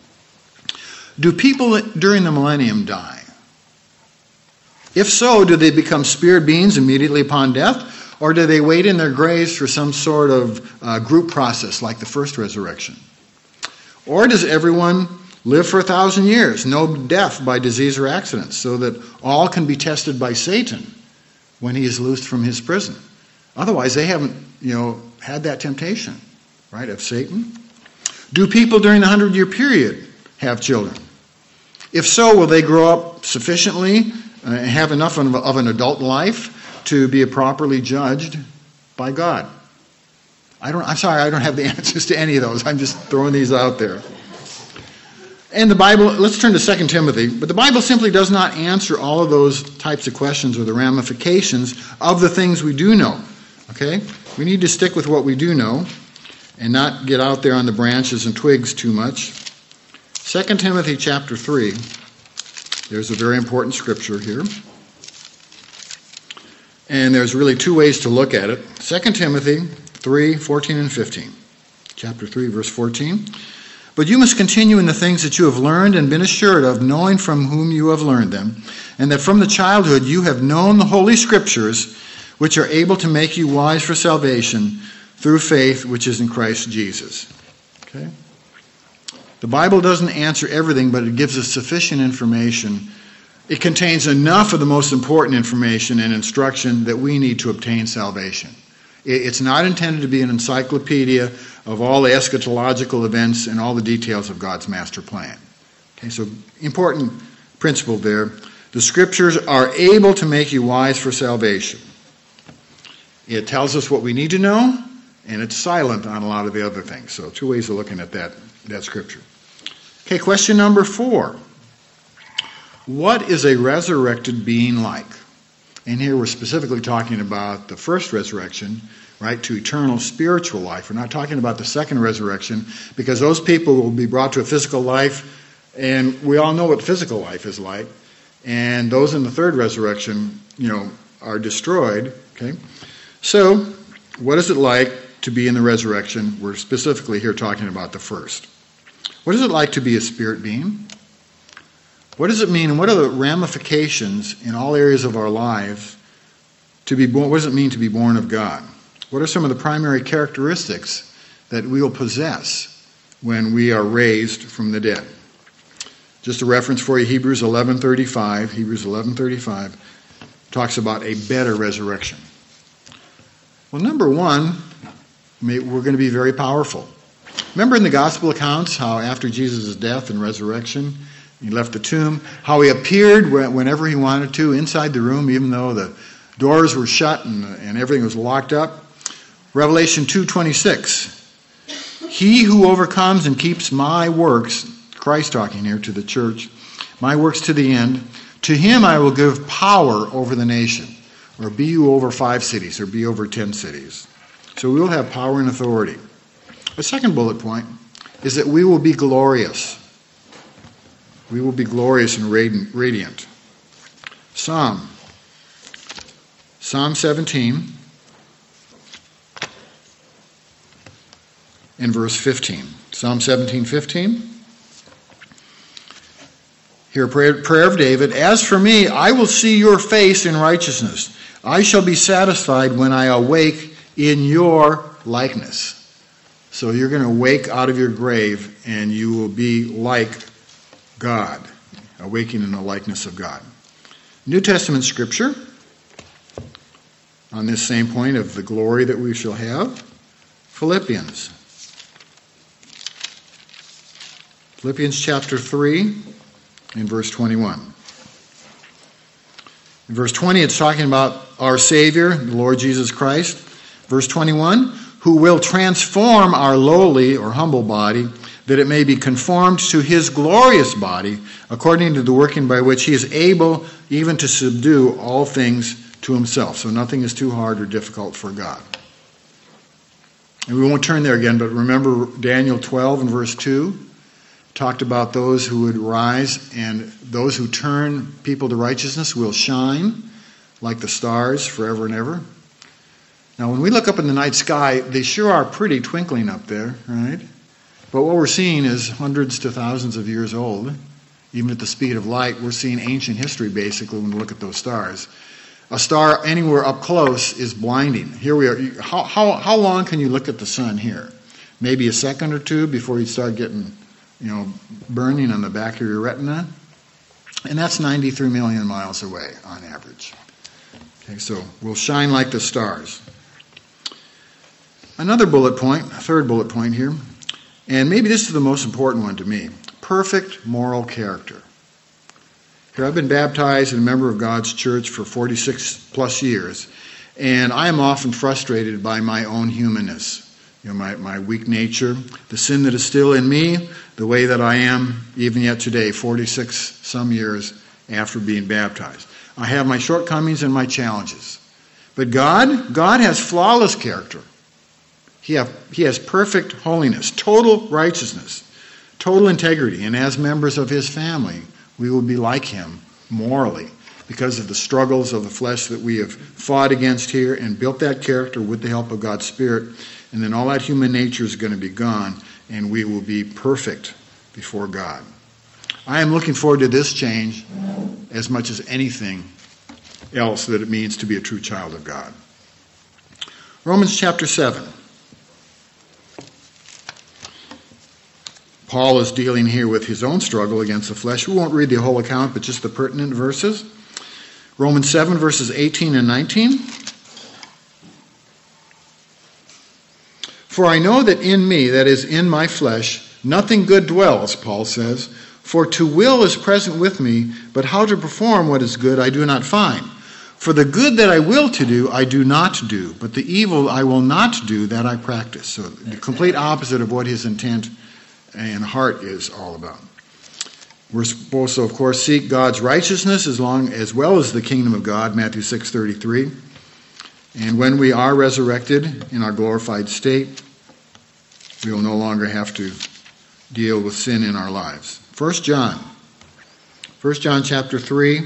Do people during the millennium die? If so, do they become spirit beings immediately upon death, or do they wait in their graves for some sort of uh, group process like the first resurrection? Or does everyone live for a thousand years, no death by disease or accident, so that all can be tested by Satan when he is loosed from his prison? Otherwise, they haven't, you know, had that temptation. right, of Satan? Do people during the hundred-year period have children? If so, will they grow up sufficiently and have enough of an adult life to be properly judged by God? I don't, I'm sorry, I don't have the answers to any of those. I'm just throwing these out there. And the Bible, let's turn to Second Timothy, but the Bible simply does not answer all of those types of questions or the ramifications of the things we do know. Okay? We need to stick with what we do know and not get out there on the branches and twigs too much. Second Timothy chapter three, there's a very important scripture here. And there's really two ways to look at it. Second Timothy three, fourteen and fifteen. Chapter three, verse fourteen. But you must continue in the things that you have learned and been assured of, knowing from whom you have learned them, and that from the childhood you have known the Holy Scriptures, which are able to make you wise for salvation through faith which is in Christ Jesus. Okay? The Bible doesn't answer everything, but it gives us sufficient information. It contains enough of the most important information and instruction that we need to obtain salvation. It's not intended to be an encyclopedia of all the eschatological events and all the details of God's master plan. Okay, so important principle there. The Scriptures are able to make you wise for salvation. It tells us what we need to know, and it's silent on a lot of the other things. So two ways of looking at that, that Scripture. Okay, question number four. What is a resurrected being like? And here we're specifically talking about the first resurrection, right, to eternal spiritual life. We're not talking about the second resurrection, because those people will be brought to a physical life, and we all know what physical life is like. And those in the third resurrection, you know, are destroyed. Okay, so what is it like to be in the resurrection? We're specifically here talking about the first. What is it like to be a spirit being? What does it mean, and what are the ramifications in all areas of our lives to be born? What does it mean to be born of God? What are some of the primary characteristics that we will possess when we are raised from the dead? Just a reference for you, Hebrews eleven thirty-five. Hebrews eleven thirty-five talks about a better resurrection. Well, number one, we're going to be very powerful. Remember in the gospel accounts how after Jesus' death and resurrection, he left the tomb, how he appeared whenever he wanted to inside the room, even though the doors were shut and, and everything was locked up. Revelation two twenty-six. He who overcomes and keeps my works, Christ talking here to the church, my works to the end, to him I will give power over the nation, or be you over five cities, or be over ten cities. So we will have power and authority. The second bullet point is that we will be glorious. We will be glorious and radiant. Psalm. Psalm seventeen in verse fifteen. Psalm seventeen fifteen. Here, prayer, prayer of David. As for me, I will see your face in righteousness. I shall be satisfied when I awake in your likeness. So you're going to wake out of your grave and you will be like God, awakening in the likeness of God. New Testament scripture on this same point of the glory that we shall have. Philippians. Philippians chapter three in verse twenty-one. In verse twenty, it's talking about our Savior, the Lord Jesus Christ. Verse twenty-one, who will transform our lowly or humble body, that it may be conformed to his glorious body, according to the working by which he is able even to subdue all things to himself. So nothing is too hard or difficult for God. And we won't turn there again, but remember Daniel twelve and verse two talked about those who would rise, and those who turn people to righteousness will shine like the stars forever and ever. Now, when we look up in the night sky, they sure are pretty twinkling up there, right? But what we're seeing is hundreds to thousands of years old. Even at the speed of light, we're seeing ancient history, basically, when we look at those stars. A star anywhere up close is blinding. Here we are. How, how, how long can you look at the sun here? Maybe a second or two before you start getting, you know, burning on the back of your retina? And that's ninety-three million miles away on average. Okay, so we'll shine like the stars. Another bullet point, a third bullet point here, and maybe this is the most important one to me: perfect moral character. Here, I've been baptized and a member of God's church for forty-six plus years, and I am often frustrated by my own humanness, you know, my, my weak nature, the sin that is still in me, the way that I am even yet today, forty-six some years after being baptized. I have my shortcomings and my challenges. But God, God has flawless character. He, have, he has perfect holiness, total righteousness, total integrity, and as members of his family, we will be like him morally because of the struggles of the flesh that we have fought against here and built that character with the help of God's Spirit. And then all that human nature is going to be gone, and we will be perfect before God. I am looking forward to this change as much as anything else that it means to be a true child of God. Romans chapter seven. Paul is dealing here with his own struggle against the flesh. We won't read the whole account, but just the pertinent verses. Romans seven, verses eighteen and nineteen. For I know that in me, that is, in my flesh, nothing good dwells, Paul says. For to will is present with me, but how to perform what is good I do not find. For the good that I will to do, I do not do, but the evil I will not do, that I practice. So the complete opposite of what his intent and heart is all about. We're supposed to, of course, seek God's righteousness as long as well as the kingdom of God, Matthew six thirty-three. And when we are resurrected in our glorified state, we will no longer have to deal with sin in our lives. First John. First John chapter three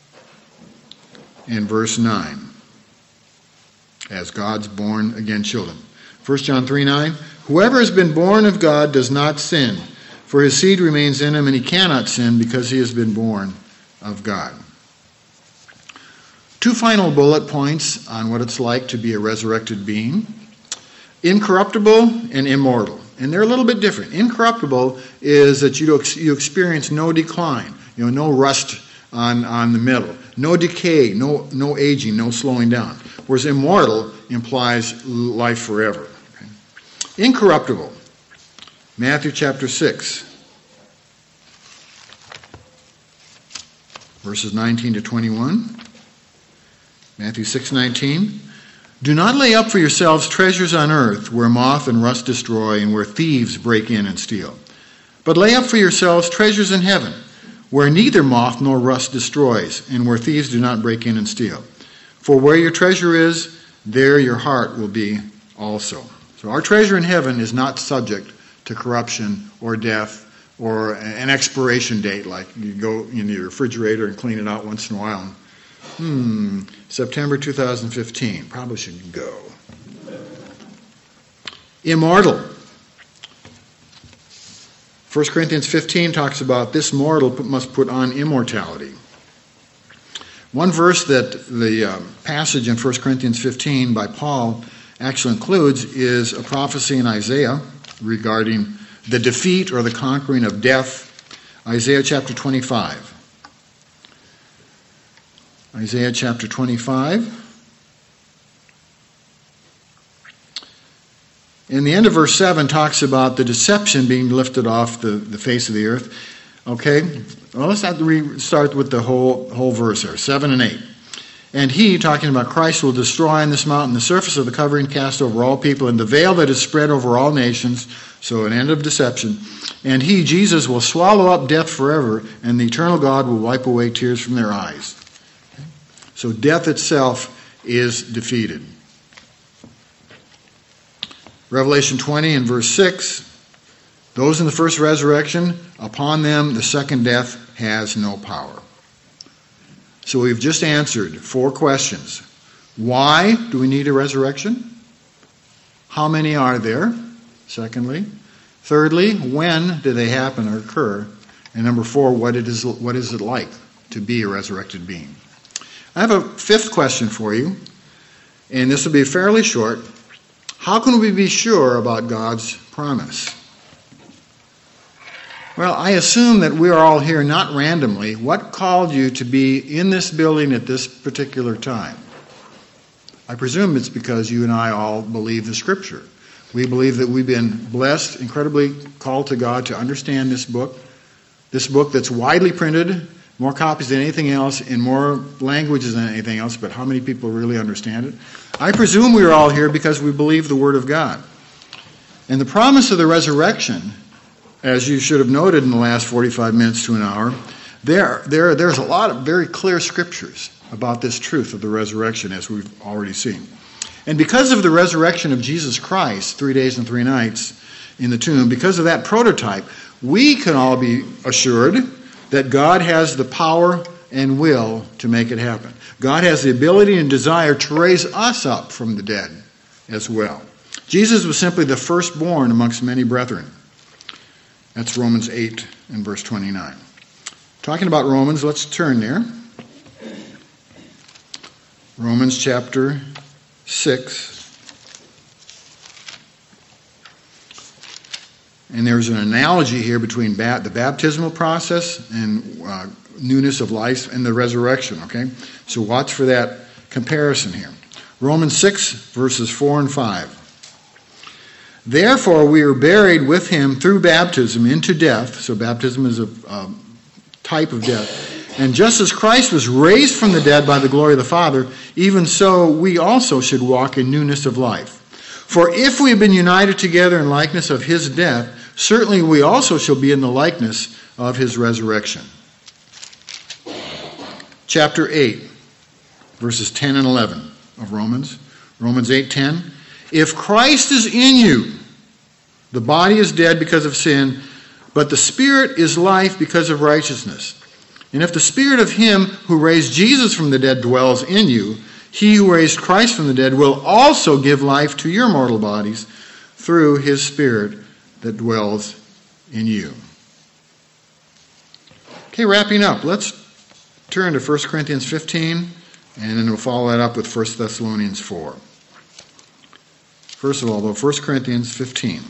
and verse nine. As God's born again children. First John three nine. Whoever has been born of God does not sin, for his seed remains in him, and he cannot sin because he has been born of God. Two final bullet points on what it's like to be a resurrected being. Incorruptible and immortal. And they're a little bit different. Incorruptible is that you you experience no decline, you know, no rust on, on the middle, no decay, no, no aging, no slowing down. Whereas immortal implies life forever. Incorruptible. Matthew chapter six, verses nineteen to twenty-one. Matthew six nineteen. Do not lay up for yourselves treasures on earth, where moth and rust destroy, and where thieves break in and steal. But lay up for yourselves treasures in heaven, where neither moth nor rust destroys, and where thieves do not break in and steal. For where your treasure is, there your heart will be also. So our treasure in heaven is not subject to corruption or death or an expiration date, like you go in your refrigerator and clean it out once in a while. And, hmm, September two thousand fifteen, probably should go. Immortal. First Corinthians fifteen talks about this mortal must put on immortality. One verse that the uh, passage in First Corinthians fifteen by Paul actually includes is a prophecy in Isaiah regarding the defeat or the conquering of death. Isaiah chapter twenty-five. Isaiah chapter twenty-five. And the end of verse seven talks about the deception being lifted off the, the face of the earth. Okay? Well, let's have to re- start with the whole, whole verse there, seven and eight. And he, talking about Christ, will destroy on this mountain the surface of the covering cast over all people, and the veil that is spread over all nations, so an end of deception. And he, Jesus, will swallow up death forever, and the eternal God will wipe away tears from their eyes. So death itself is defeated. Revelation twenty and verse six, those in the first resurrection, upon them the second death has no power. So we've just answered four questions. Why do we need a resurrection? How many are there? Secondly. Thirdly, when do they happen or occur? And number four, what it is, what is it like to be a resurrected being? I have a fifth question for you, and this will be fairly short. How can we be sure about God's promise? Well, I assume that we are all here not randomly. What called you to be in this building at this particular time? I presume it's because you and I all believe the Scripture. We believe that we've been blessed, incredibly called to God to understand this book. This book that's widely printed, more copies than anything else, in more languages than anything else, but how many people really understand it? I presume we are all here because we believe the Word of God. And the promise of the resurrection, as you should have noted in the last forty-five minutes to an hour, there, there, there's a lot of very clear scriptures about this truth of the resurrection, as we've already seen. And because of the resurrection of Jesus Christ, three days and three nights in the tomb, because of that prototype, we can all be assured that God has the power and will to make it happen. God has the ability and desire to raise us up from the dead as well. Jesus was simply the firstborn amongst many brethren. That's Romans eight and verse twenty-nine. Talking about Romans, let's turn there. Romans chapter six. And there's an analogy here between ba- the baptismal process and uh, newness of life and the resurrection, okay? So watch for that comparison here. Romans six, verses four and five. Therefore we are buried with him through baptism into death. So baptism is a um, type of death. And just as Christ was raised from the dead by the glory of the Father, even so we also should walk in newness of life. For if we have been united together in likeness of his death, certainly we also shall be in the likeness of his resurrection. Chapter eight, verses ten and eleven of Romans. Romans eight ten. If Christ is in you, the body is dead because of sin, but the Spirit is life because of righteousness. And if the Spirit of him who raised Jesus from the dead dwells in you, he who raised Christ from the dead will also give life to your mortal bodies through his Spirit that dwells in you. Okay, wrapping up. Let's turn to First Corinthians fifteen, and then we'll follow that up with First Thessalonians four. First of all, though, First Corinthians fifteen.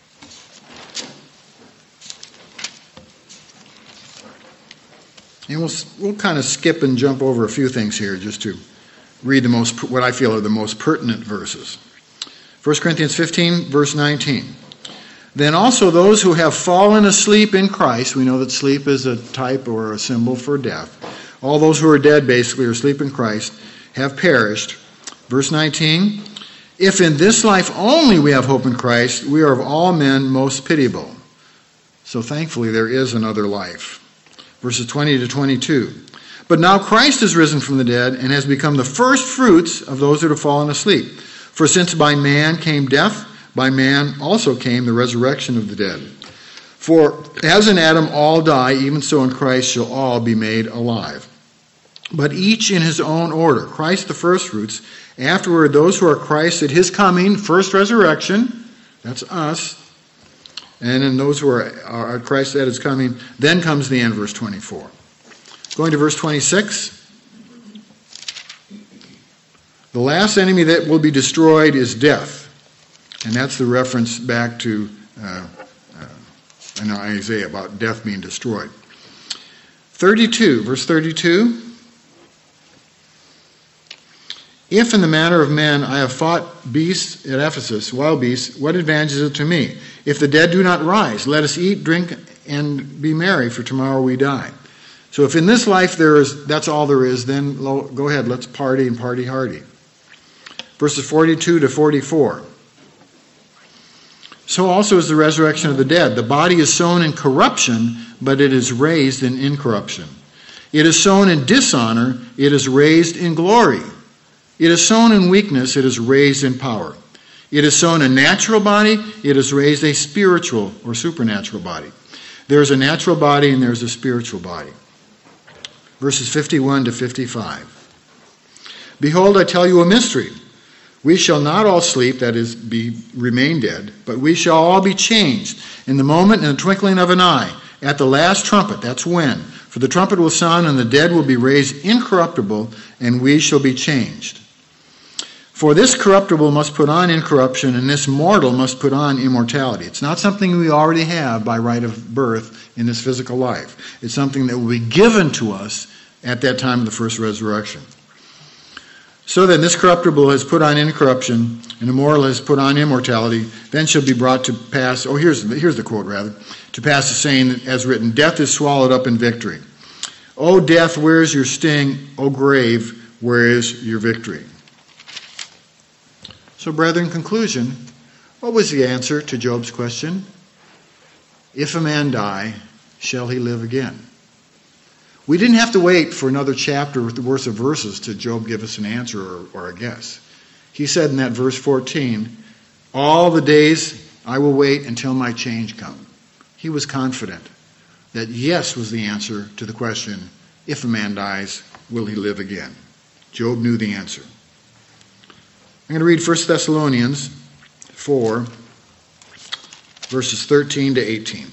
And we'll, we'll kind of skip and jump over a few things here just to read the most, what I feel are the most pertinent verses. First Corinthians fifteen, verse nineteen. Then also those who have fallen asleep in Christ, we know that sleep is a type or a symbol for death. All those who are dead, basically, or asleep in Christ, have perished. Verse nineteen. If in this life only we have hope in Christ, we are of all men most pitiable. So thankfully there is another life. Verses twenty to twenty-two. But now Christ is risen from the dead and has become the first fruits of those that have fallen asleep. For since by man came death, by man also came the resurrection of the dead. For as in Adam all die, even so in Christ shall all be made alive. But each in his own order. Christ the first fruits, afterward those who are Christ at his coming, first resurrection, that's us. And then those who are, are Christ at his coming, then comes the end, verse twenty-four. Going to verse twenty-six. The last enemy that will be destroyed is death. And that's the reference back to uh, uh, in Isaiah about death being destroyed. thirty-two, verse thirty-two. If in the manner of men I have fought beasts at Ephesus, wild beasts, what advantage is it to me? If the dead do not rise, let us eat, drink, and be merry, for tomorrow we die. So if in this life there is, that's all there is, then go ahead, let's party and party hardy. Verses forty-two to forty-four. So also is the resurrection of the dead. The body is sown in corruption, but it is raised in incorruption. It is sown in dishonor, it is raised in glory. It is sown in weakness, it is raised in power. It is sown a natural body, it is raised a spiritual or supernatural body. There is a natural body and there is a spiritual body. Verses fifty-one to fifty-five. Behold, I tell you a mystery. We shall not all sleep, that is, be remain dead, but we shall all be changed in the moment, in the twinkling of an eye, at the last trumpet. That's when. For the trumpet will sound, and the dead will be raised incorruptible, and we shall be changed. For this corruptible must put on incorruption, and this mortal must put on immortality. It's not something we already have by right of birth in this physical life. It's something that will be given to us at that time of the first resurrection. So then this corruptible has put on incorruption, and the mortal has put on immortality, then shall be brought to pass, oh, here's, here's the quote, rather, to pass the saying as written, death is swallowed up in victory. O death, where is your sting? O grave, where is your victory? So, brethren, in conclusion, what was the answer to Job's question? If a man die, shall he live again? We didn't have to wait for another chapter with the worth of verses to Job give us an answer or, or a guess. He said in that verse fourteen, all the days I will wait until my change come. He was confident that yes was the answer to the question, if a man dies, will he live again? Job knew the answer. I'm going to read First Thessalonians four, verses thirteen to eighteen.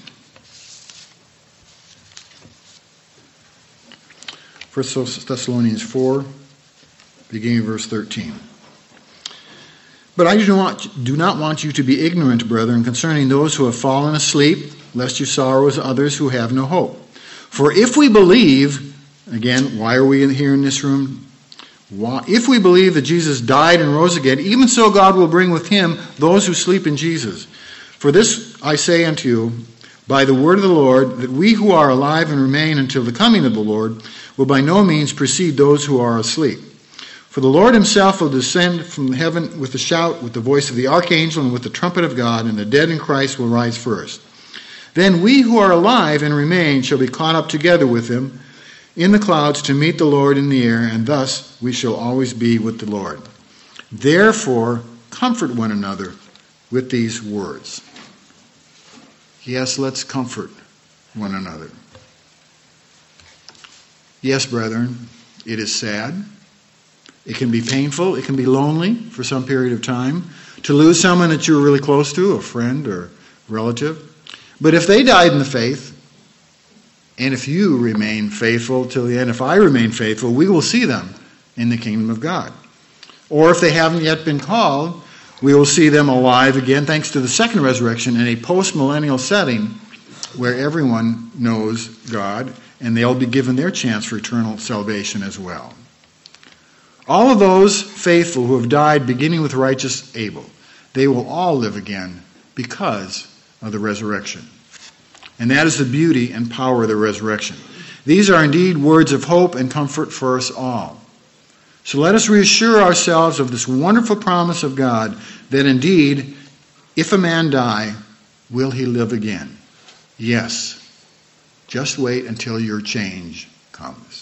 First Thessalonians four, beginning verse thirteen. But I do not, do not want you to be ignorant, brethren, concerning those who have fallen asleep, lest you sorrow as others who have no hope. For if we believe, again, why are we here in this room? Why, if we believe that Jesus died and rose again, even so God will bring with him those who sleep in Jesus. For this I say unto you, by the word of the Lord, that we who are alive and remain until the coming of the Lord will by no means precede those who are asleep. For the Lord himself will descend from heaven with a shout, with the voice of the archangel, and with the trumpet of God, and the dead in Christ will rise first. Then we who are alive and remain shall be caught up together with him in the clouds to meet the Lord in the air, and thus we shall always be with the Lord. Therefore, comfort one another with these words. Yes, let's comfort one another. Yes, brethren, it is sad. It can be painful. It can be lonely for some period of time to lose someone that you were really close to, a friend or relative. But if they died in the faith, and if you remain faithful till the end, if I remain faithful, we will see them in the kingdom of God. Or if they haven't yet been called, we will see them alive again, thanks to the second resurrection, in a post-millennial setting where everyone knows God, and they'll be given their chance for eternal salvation as well. All of those faithful who have died, beginning with righteous Abel, they will all live again because of the resurrection. And that is the beauty and power of the resurrection. These are indeed words of hope and comfort for us all. So let us reassure ourselves of this wonderful promise of God that indeed, if a man die, will he live again? Yes. Just wait until your change comes.